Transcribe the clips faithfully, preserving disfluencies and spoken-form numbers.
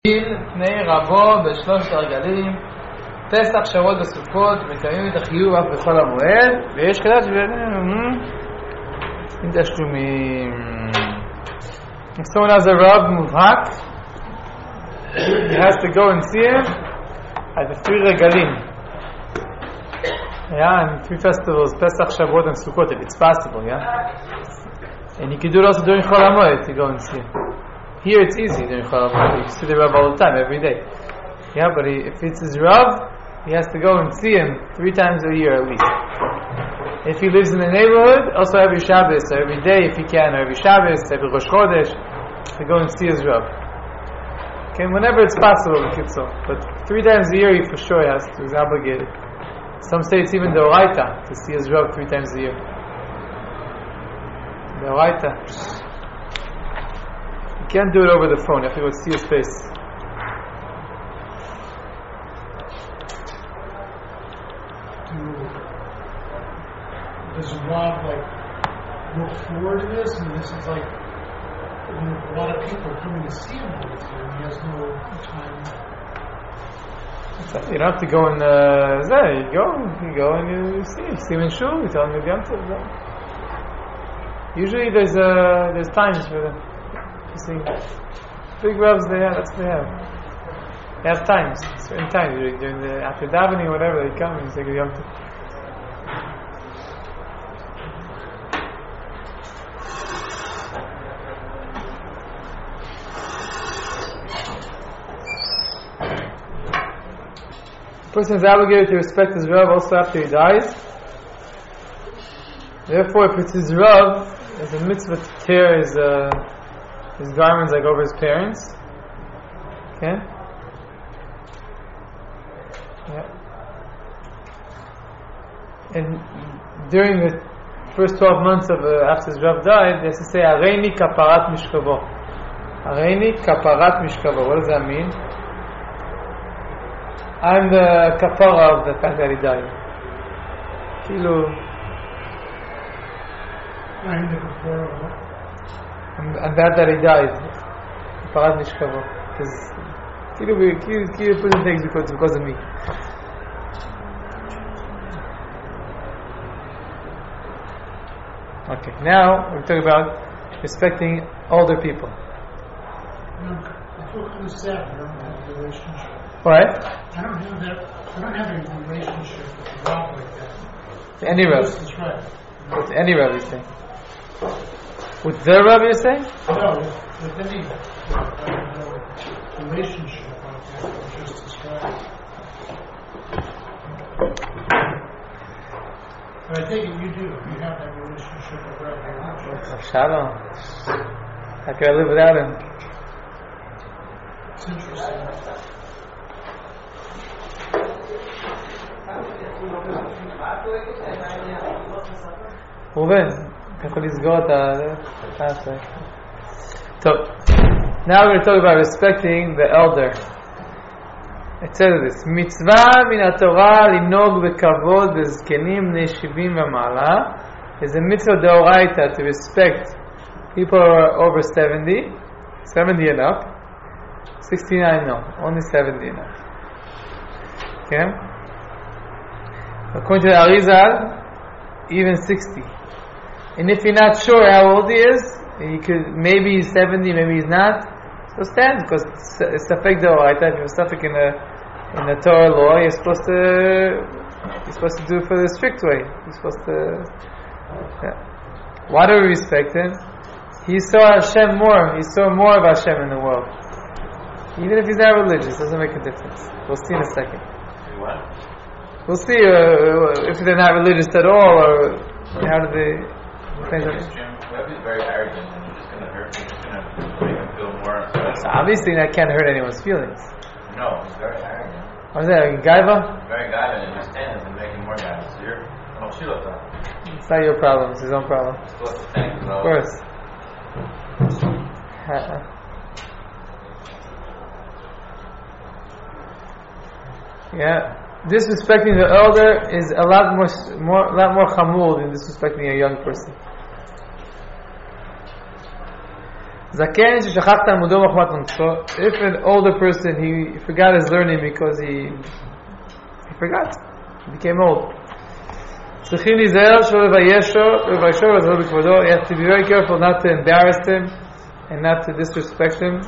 פני רבו בשלושת הרגלים, פסח, שבועות וסוכות, מקיימים את החיוב אף בכל המועד, ויש חילת שבנים עם תשלומים. If someone has a rab muvhak, he has to go and see him at the three regalim. Yeah, and three festivals, Pesach, Shavuot, and Sukkot, if it's possible, yeah? And you can do it also during Chol HaMoed to go and see him. Here it's easy during Chol HaMoed. You see the Rav all the time, every day. Yeah, but he, if it's his Rav, he has to go and see him three times a year at least. If he lives in the neighborhood, also every Shabbos, or every day if he can, or every Shabbos, every Rosh Chodesh, to go and see his Rav. Okay, whenever it's possible, the Kitzur. But three times a year he for sure has to, he's obligated. Some say it's even the Oraita to see his Rav three times a year. The Oraita. You can't do it over the phone, you have to go see his face. Does Rob like look forward to this, and this is like a lot of people are coming to see him all the time. He has no time. You don't have to go and uh, there. You go, you go and you see, you see him in shul. You tell him you're going to. Usually, there's uh, there's times for them. You see, big ravs they have. That's what they have. They have times, certain times during the after davening or whatever. They come and you say you're going to. A person is obligated to respect his Rav also after he dies. Therefore, if it's his Rav, there's a mitzvah to tear his, uh, his garments like over his parents. Okay? Yeah. And during the first twelve months of uh, after his Rav died, they has to say, Areini kaparat mishkavo. Areini kaparat mishkavo. What does that mean? I'm the kapara of the fact that he died. Kilo. I'm the kapara of what? And, and that that he died. Kaparat mishkavo. Because Kilo, Kilo, Kilo putting things because, because of me. Okay, now we're talking about respecting older people. I feel kind of sad I don't have a relationship. What? I don't have that. I don't have a relationship with Rob like that. Any Rav. That's right. With any Rav, you're saying? With the Rav, you're saying? No, with, with any uh, relationship like that you just described. But I think you do. You have that relationship with Rob. Oh, Shalom. How can I live without him? It's interesting. ראובן, אתה יכול לסגור את ה... טוב, now we're going to talk about respecting the elder. It says this, מצווה מן התורה לנהוג בכבוד בזקנים בני שבעים ומעלה. There's a mitzvah deoraita to respect people who are over seventy, seventy and up. sixty-nine no, only seventy and up. Okay? According to the Arizal, even sixty. And if you're not sure how old he is, you could maybe he's seventy, maybe he's not. So stand, because it's safek deoraita. If you're safek in the in the Torah law, you're supposed to you're supposed to do it for the strict way. You're supposed to. Yeah. Why do we respect him? He saw Hashem more. He saw more of Hashem in the world. Even if he's not religious, doesn't make a difference. We'll see in a second. What? We'll see uh, if they're not religious at all, or how do they... Jim, Webb is very arrogant, and you're just going to hurt him. You're just going to make him feel more... So obviously that can't hurt anyone's feelings. No, he's very arrogant. What is that, like Gaiva? He's very guided in his stands and making more guidance. So you're... Oh, Shilota. It's not your problem, it's his own problem. You're supposed to thank him, Of course. Yeah. Disrespecting the elder is a lot more, more, lot more chamur than disrespecting a young person. Zaken sheshachach talmudo machmat unso. If an older person he forgot his learning because he he forgot, he became old. Tzrichim lizayer shelo levayesho levayesho v'zol b'kvodo. You have to be very careful not to embarrass him and not to disrespect him.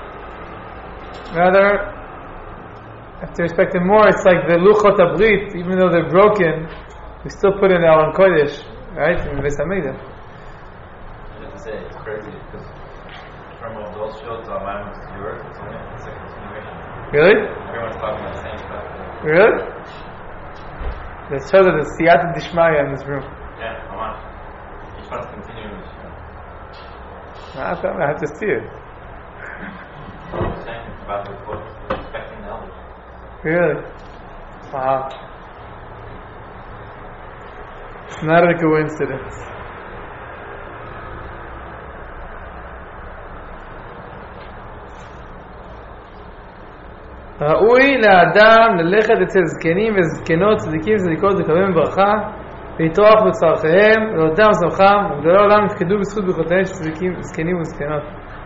Rather, you have to respect him more. It's like the luchot abrit, even though they're broken, we still put in the Aron Kodesh, right? In Beis Hamikdash. I have to say, it's crazy because from all those fields on mine was yours, it's only it's like a continuation. Really? Everyone's talking about the same stuff. Really? Let's show that the siyata dishmaya in this room. Yeah, come on. Each one's continuing this show. I have to, I have to see it. I'm saying about the book, respecting the elders. Really? Wow. It's not a coincidence. ראוי לאדם ללכת אצל זקנים וזקנות, צדיקים וצדיקות לקבל ברכה ולטרוח בצרכיהם ולאודם שמחם וגדולי העולם יפקדו בזכות ברכותיהם של צדיקים זקנים וזקנות.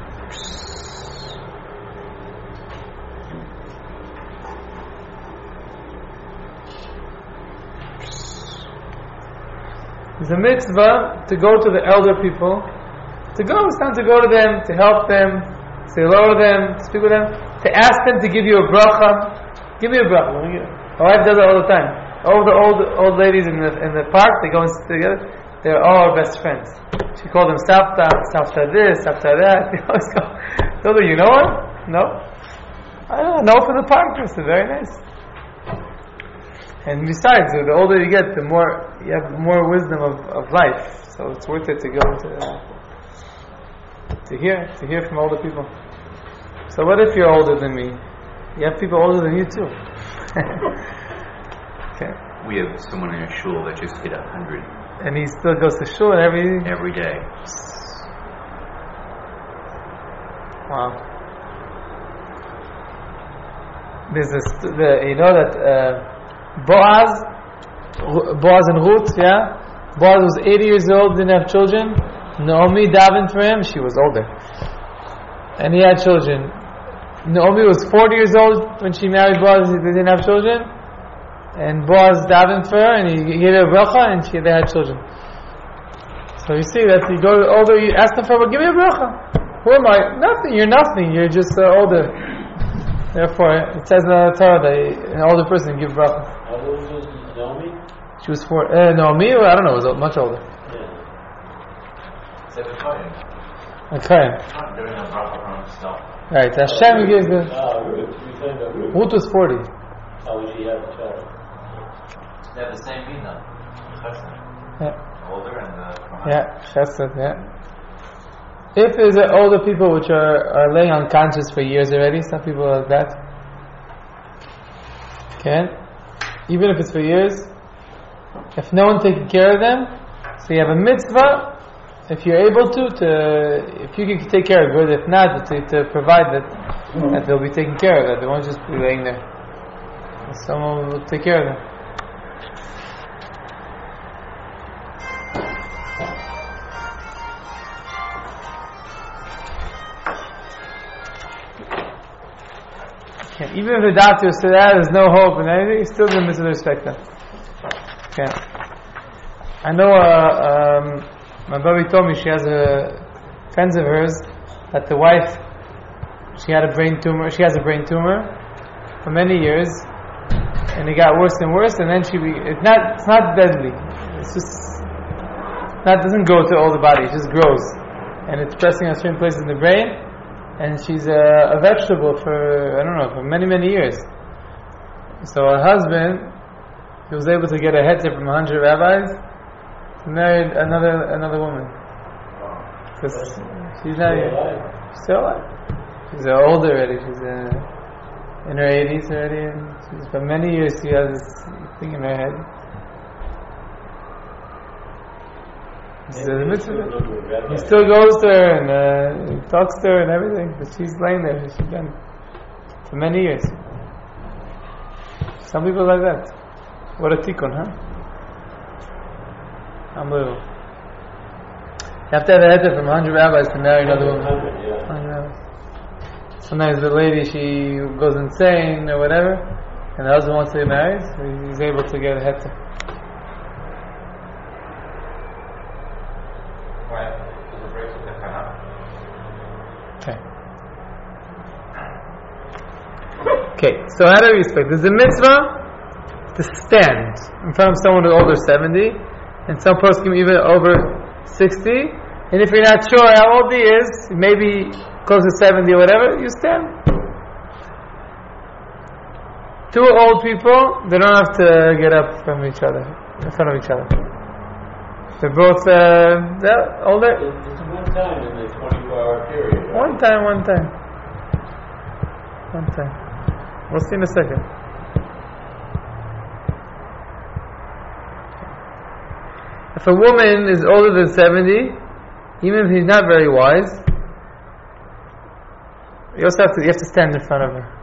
It's a mitzvah to go to the elder people. To go, it's time to go to them, to help them, to say hello to them, to speak with them, to ask them to give you a bracha. Give me a bracha. My wife does it all the time. All the old old ladies in the in the park, they go and sit together. They're all our best friends. She called them Sapta, Sapta this, Sapta that. They always go. So, do you know her? No? I don't know from the park. It's very nice. And besides, the older you get, the more you have more wisdom of, of life. So it's worth it to go to to hear to hear from older people. So what if you're older than me? You have people older than you too. Okay. We have someone in our shul that just hit a hundred. And he still goes to shul and every every day. Wow. There's this, the, you know that uh, Boaz, Boaz and Ruth, yeah. Boaz was eighty years old, didn't have children. Naomi davened for him; she was older, and he had children. Naomi was forty years old when she married Boaz; they didn't have children. And Boaz davened for her, and he gave her a bracha, and she they had children. So you see that you go older, you ask them for, well, give me a bracha. Who am I? Nothing. You're nothing. You're just uh, older. Therefore, it says in the Torah that an older person give bracha. How old was Naomi? She was four. Uh, Naomi, I don't know, was much older. Yeah. Said the Kohen. Okay. Not doing a bracha from himself. Right. Hashem gives the. Ah, Ruth. We talking about Ruth. Ruth was forty. How would she have a child? They have the same mina. Yeah. Older and the Yeah. Chesed. Yeah. If there's uh, older people which are, are laying unconscious for years already, some people are like that. Okay? Even if it's for years, if no one taking care of them, so you have a mitzvah, if you're able to, to if you can take care of it, good. If not, to, to provide that, that they'll be taken care of, that they won't just be laying there. Someone will take care of them. Okay. Even if the doctor said that there's no hope and anything, you still didn't misrespect them. Okay. I know uh, um, my baby told me she has a friends of hers that the wife, she had a brain tumor. She has a brain tumor for many years, and it got worse and worse. And then she, be, it's not, it's not deadly. It's just that doesn't go to all the body. It just grows, and it's pressing on certain places in the brain. And she's a, a vegetable for, I don't know, for many, many years. So her husband, he was able to get a heter from a hundred rabbis to marry another another woman. Because she's not yet. She's still alive. She's uh, older already. She's uh, in her eighties already. And she's, for many years she has this thing in her head. He still goes to her and uh, he talks to her and everything, but she's laying there. She's been for many years. Some people like that. What a tikkun, huh? Unbelievable. You have to have a heter from a hundred rabbis to marry another woman. sometimes the lady, she goes insane or whatever, and the husband wants to get married, so he's able to get a heter. Why? Because it breaks with the kana. Okay. Okay, so how do we respect? There's a mitzvah to stand in front of someone who's older seventy, and some person even over sixty, and if you're not sure how old he is, maybe close to seventy or whatever, you stand. Two old people, they don't have to get up from each other, in front of each other. They're both uh, they're older. It's one time in the twenty-four hour period. Right? One time, one time. One time. We'll see in a second. If a woman is older than seventy, even if he's not very wise, you also have to, you have to stand in front of her.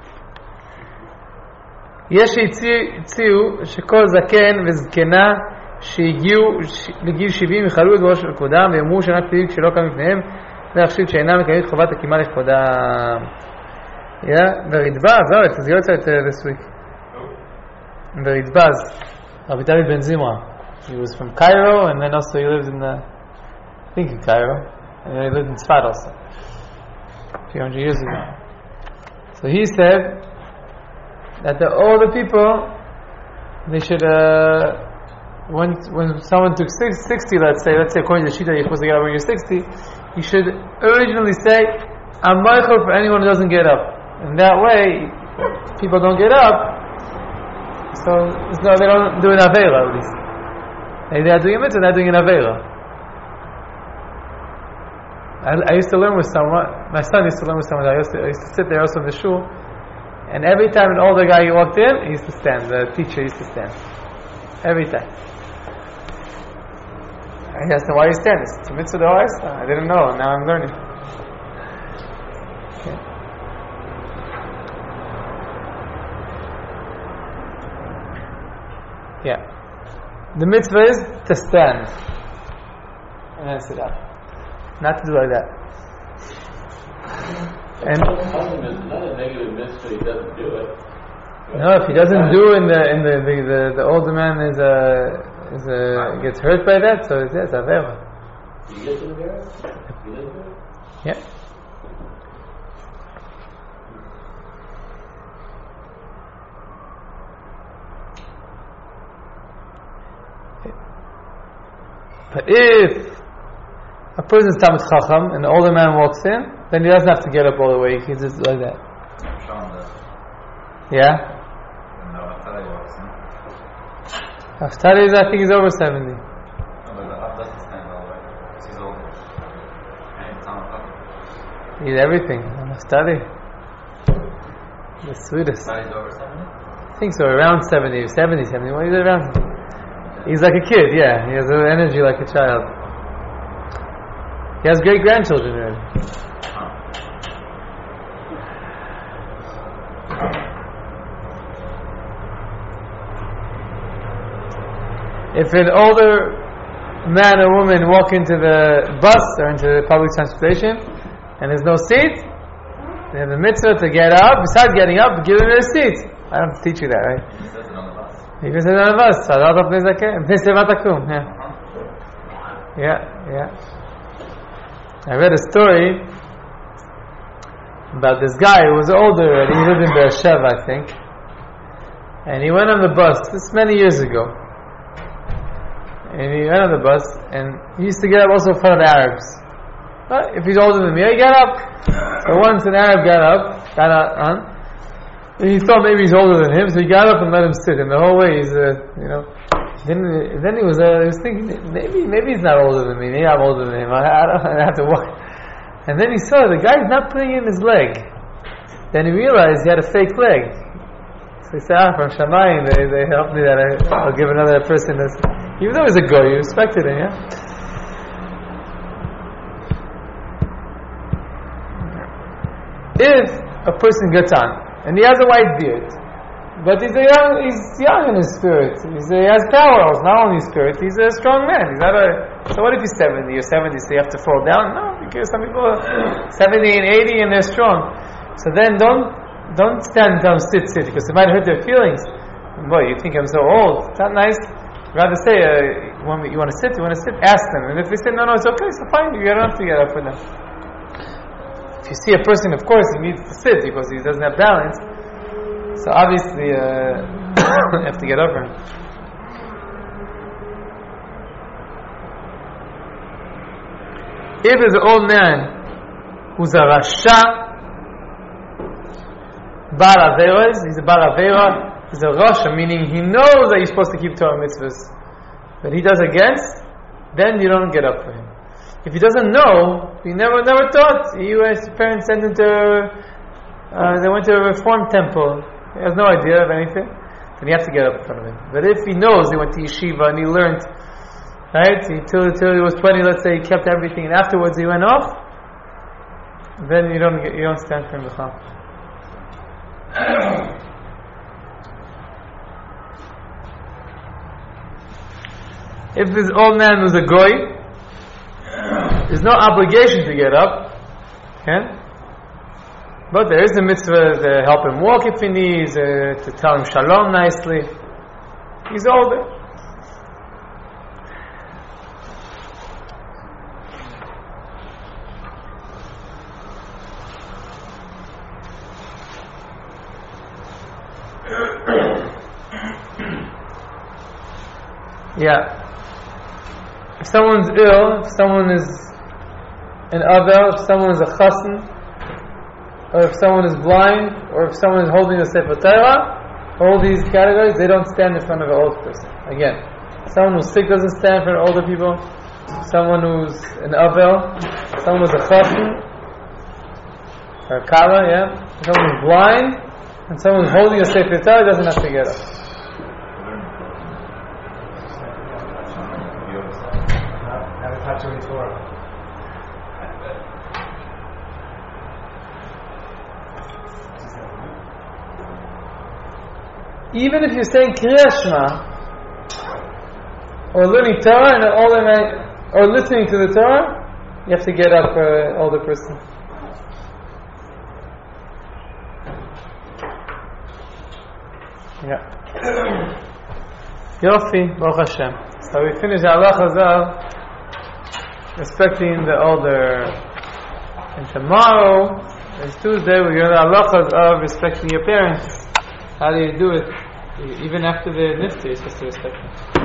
יש שהציעו שכל זקן וזקנה שהגיעו לגיל שבעים יחלו את בראש של כבודם ויאמרו שאינם קפיאים כשלא קם לפניהם להחשיב שאינם מקיימים את חובת הקימה לכבודם. ורדב"ז, oh, it's the outside this week. ורדב"ז, Rabbi David Ben Zimra. He was from Cairo, and then also he lived in the, I think in Cairo, and then he lived in Tzfat also, a few hundred years ago. So he said that the older people, they should, uh, when when someone took sixty, let's say, let's say according to the Shita, you're supposed to get up when you're sixty, you should originally say, I'm meichel for anyone who doesn't get up. And that way, people don't get up, so no, they don't do an Aveira at least. They are doing a mitzvah, they're doing an Aveira. I, I used to learn with someone, my son used to learn with someone, I used to, I used to sit there also in the shul, and every time an older guy walked in, he used to stand, the teacher used to stand. Every time. I asked him, why you stand? It's a mitzvah d'oraisa. I didn't know, now I'm learning. Okay. Yeah. The mitzvah is to stand and then sit up. Not to do like that. And Husband is not a negative mitzvah, he doesn't do it. no, if he doesn't do in the in the the, the, the older man is a is a gets hurt by that, so it's yes, avera. He gets in there? He doesn't do it? Yeah. But if a person's Talmid Chacham and the older man walks in, then he doesn't have to get up all the way. He can just like that. Sean does. Yeah. And now Naftali walks in. Naftali is, I think, he's over seventy. No, but the Ab doesn't stand all the way. Because he's older. And he's Talmid Chacham. He's everything. Naftali. The sweetest. Naftali's over seventy? I think so, around seventy, seventy, seventy. What is it around? He's like a kid, yeah. He has an energy like a child. He has great grandchildren already. If an older man or woman walk into the bus or into the public transportation and there's no seat, they have the mitzvah to get up. Besides getting up, give them their seat. I don't have to teach you that, right? He says it on the bus. Even says on the bus, Sadat al Pnei Zaken, Pnei Seva Takum. Yeah, yeah, yeah. I read a story about this guy who was older and he lived in Beersheba, I think. And he went on the bus, this many years ago. And he went on the bus and he used to get up also in front of Arabs. But if he's older than me, he got up. So once an Arab got up, got on, and he thought maybe he's older than him, so he got up and let him sit. And the whole way he's, uh, you know, then then he was, uh, he was thinking maybe maybe he's not older than me. Maybe I'm older than him. I, I don't I have to walk. And then he saw the guy's not putting in his leg. Then he realized he had a fake leg. So he said, "Ah, from Shamayim, they they helped me that I, I'll give another person this." Even though he was a goy, you respected him, yeah. If a person gets on and he has a white beard, but he's a young, he's young in his spirit. He's a, he has power, not only spirit. He's a strong man. He's not a. So what if he's seventy or seventy? So you have to fall down? No, because some people are seventy and eighty and they're strong. So then don't don't stand and tell them sit, sit, because it might hurt their feelings. Boy, you think I'm so old? It's not nice. Rather say, uh, you, want me, you want to sit? You want to sit? Ask them. And if they say no, no, it's okay, so fine. You don't have to get up for them. If you see a person, of course, he needs to sit because he doesn't have balance. So obviously, uh, you have to get up for him. If there's an old man who's a Rasha, Baal Averos, he's a Baal Avera, he's a Rasha, meaning he knows that you're supposed to keep Torah mitzvahs, but he does against, then you don't get up for him. If he doesn't know, he never never taught, he, his parents sent him to, uh, they went to a reform temple, he has no idea of anything, then you have to get up in front of him. But if he knows, he went to yeshiva and he learned, right, until, until he was twenty, let's say, he kept everything, and afterwards he went off, then you don't get, you don't stand for him. If this old man was a goy, there's no obligation to get up, okay? But there is a mitzvah to help him walk if he needs, uh, to tell him shalom nicely. He's older. Yeah. If someone's ill, if someone is an avel, if someone is a chassan, or if someone is blind, or if someone is holding a sefer Torah, all these categories, they don't stand in front of an old person. Again, someone who's sick doesn't stand in front of older people. Someone who's an avel, someone who's a chassan, or a kala, yeah. Someone who's blind, and someone who's holding a sefer Torah doesn't have to get up. Even if you're saying Kriyat Shema, or learning Torah and an older man, or listening to the Torah, you have to get up for an older person. Yeah. Yofi, Baruch Hashem. So we finish Allah Chazal, respecting the older. And tomorrow, it's Tuesday, we're going to Allah Chazal, respecting your parents. How do you do it? Even after the nifty, you're supposed to respect them.